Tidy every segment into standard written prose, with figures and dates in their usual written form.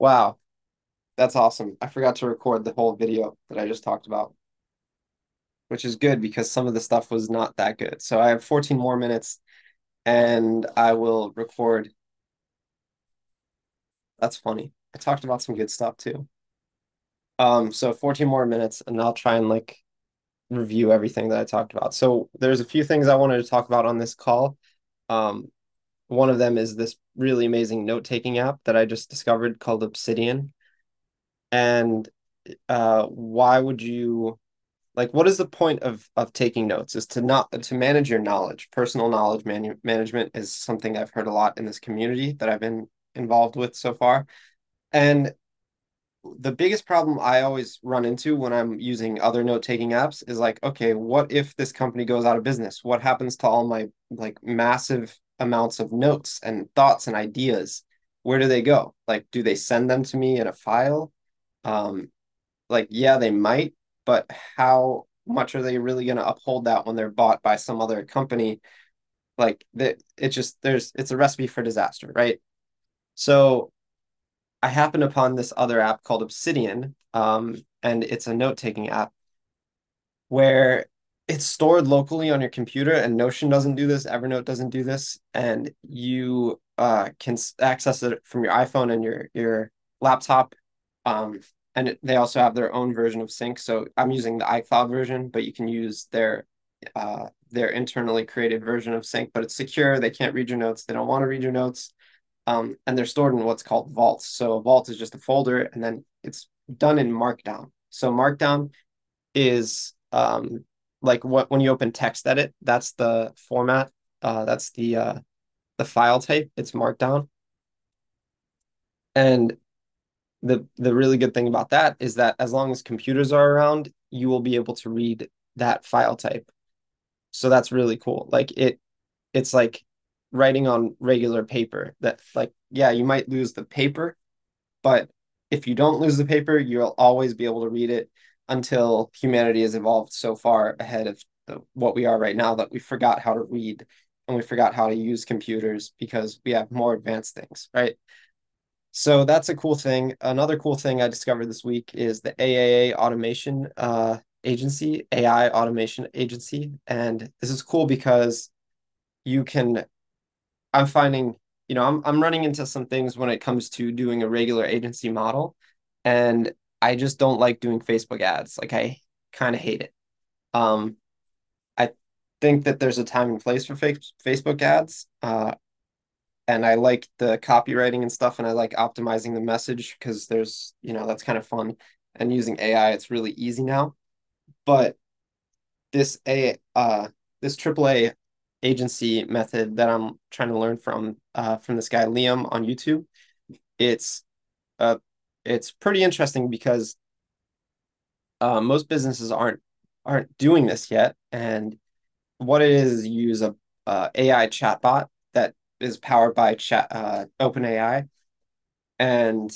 Wow, that's awesome. I forgot to record the whole video that I just talked about, which is good because some of the stuff was not that good. So I have 14 more minutes and I will record. That's funny. I talked about some good stuff too. So 14 more minutes and I'll try and review everything that I talked about. So there's a few things I wanted to talk about on this call. Um, One of them is this really amazing note-taking app that I just discovered called Obsidian. And why would you what is the point of taking notes? Is to not to manage your knowledge. Personal knowledge management is something I've heard a lot in this community that I've been involved with so far. And the biggest problem I always run into when I'm using other note-taking apps is okay, what if this company goes out of business? What happens to all my massive amounts of notes and thoughts and ideas? Where do they go? Do they send them to me in a file? Um, yeah, they might, but how much are they really going to uphold that when they're bought by some other company? That it's just it's a recipe for disaster, right? So I happened upon this other app called Obsidian, and it's a note-taking app where it's stored locally on your computer, and Notion doesn't do this, Evernote doesn't do this, and you can access it from your iPhone and your laptop. Um, they also have their own version of Sync. So I'm using the iCloud version, but you can use their internally created version of Sync, but it's secure. They can't read your notes. They don't want to read your notes. And they're stored in what's called vaults. So a vault is just a folder, and then it's done in Markdown. So Markdown is like what when you open TextEdit, that's the format. That's the file type. It's Markdown. And the really good thing about that is that as long as computers are around, you will be able to read that file type. So that's really cool. It's like writing on regular paper that yeah, you might lose the paper, but if you don't lose the paper, you'll always be able to read it until humanity has evolved so far ahead of what we are right now that we forgot how to read and we forgot how to use computers because we have more advanced things, right? So that's a cool thing. Another cool thing I discovered this week is the AAA automation agency, AI automation agency. And this is cool because you can, I'm finding, I'm running into some things when it comes to doing a regular agency model. And I just don't like doing Facebook ads. I kind of hate it. Um, I think that there's a time and place for Facebook ads. And I like the copywriting and stuff, and I like optimizing the message because that's kind of fun. And using AI, it's really easy now. But this a this AAA agency method that I'm trying to learn from this guy Liam on YouTube, it's uh it's pretty interesting because most businesses aren't doing this yet. And what it is you use a AI chatbot that is powered by chat OpenAI, and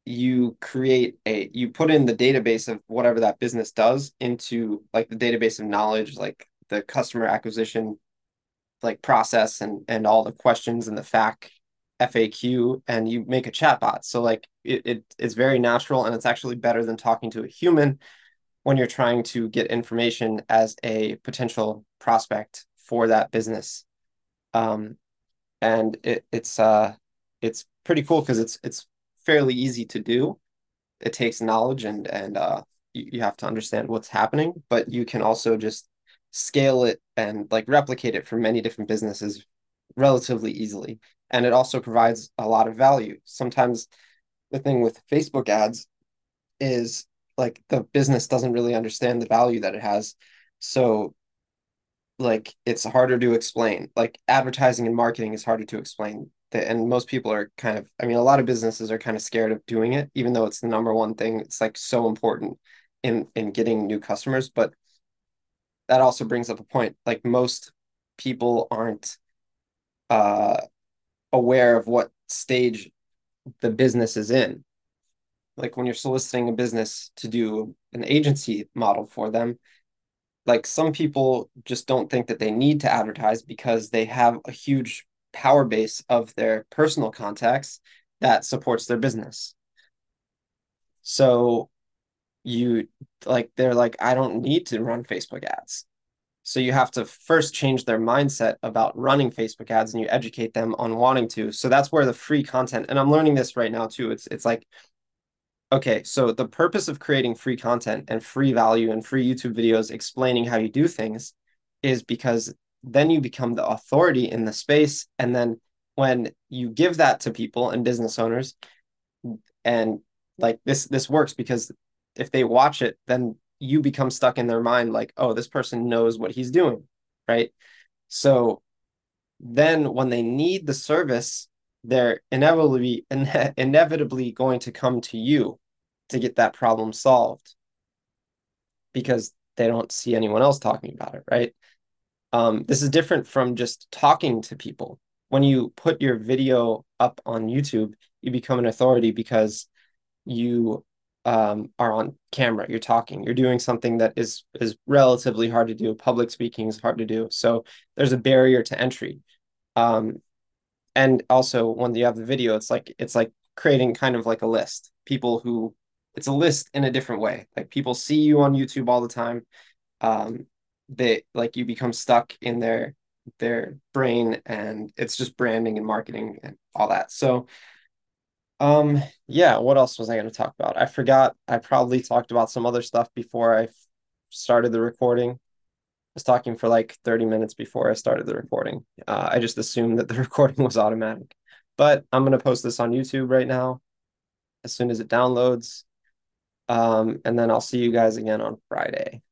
you put in the database of whatever that business does into the database of knowledge, like the customer acquisition process and all the questions and the FAQ, and you make a chatbot. So it's very natural, and it's actually better than talking to a human when you're trying to get information as a potential prospect for that business. Um, and it's pretty cool because it's fairly easy to do. It takes knowledge and you have to understand what's happening, but you can also just scale it and replicate it for many different businesses relatively easily. And it also provides a lot of value. Sometimes the thing with Facebook ads is the business doesn't really understand the value that it has. So it's harder to explain. Advertising and marketing is harder to explain. And most people are a lot of businesses are kind of scared of doing it, even though it's the number one thing. It's so important in getting new customers. But that also brings up a point. Most people aren't uh aware of what stage the business is in. When you're soliciting a business to do an agency model for them, some people just don't think that they need to advertise because they have a huge power base of their personal contacts that supports their business. So you they're like, I don't need to run Facebook ads. So you have to first change their mindset about running Facebook ads and you educate them on wanting to. So that's where the free content, and I'm learning this right now too. It's like, okay, so the purpose of creating free content and free value and free YouTube videos explaining how you do things is because then you become the authority in the space. And then when you give that to people and business owners, and like this works because if they watch it, then you become stuck in their mind like, oh, this person knows what he's doing, right? So then when they need the service, they're inevitably going to come to you to get that problem solved because they don't see anyone else talking about it, right? This is different from just talking to people. When you put your video up on YouTube, you become an authority because you are on camera, you're talking, you're doing something that is relatively hard to do. Public speaking is hard to do. So there's a barrier to entry. Um, and also when you have the video, it's like creating kind of like a list. People who it's a list in a different way. Like people see you on YouTube all the time. They like you become stuck in their brain and it's just branding and marketing and all that. So yeah, what else was I going to talk about? I forgot. I probably talked about some other stuff before I started the recording. I was talking for like 30 minutes before I started the recording. I just assumed that the recording was automatic. But I'm going to post this on YouTube right now as soon as it downloads. And then I'll see you guys again on Friday.